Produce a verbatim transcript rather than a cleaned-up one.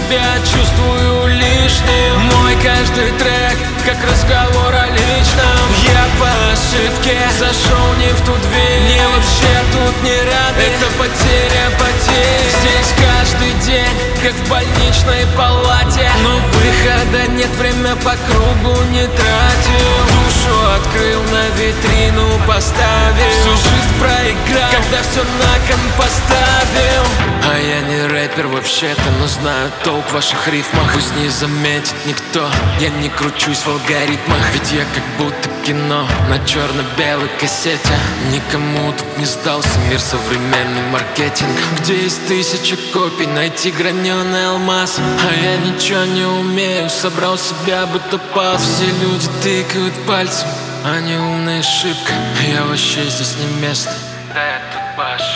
себя чувствую лишним. Мой каждый трек, как разговор о личном. Я по ошибке зашел не в ту дверь. Мне вообще тут не рады, это потеря потерь. Здесь каждый день, как в больничной палате, но выхода нет, время по кругу не тратил. Душу открыл, на витрину поставил. Всю жизнь проиграл, когда все на кон поставил. А я не рэпер вообще-то, но знаю толк в ваших рифмах. Пусть не заметит никто, я не кручусь в алгоритмах. Ведь я как будто кино на черно-белой кассете. Никому тут не сдался мир, современный маркетинг, где есть тысяча копий, найти граненый алмаз. А я ничего не умею, собрал себя будто пас. Все люди тыкают пальцем, а не умная ошибка. Я вообще здесь не место, да я тут по ошибке.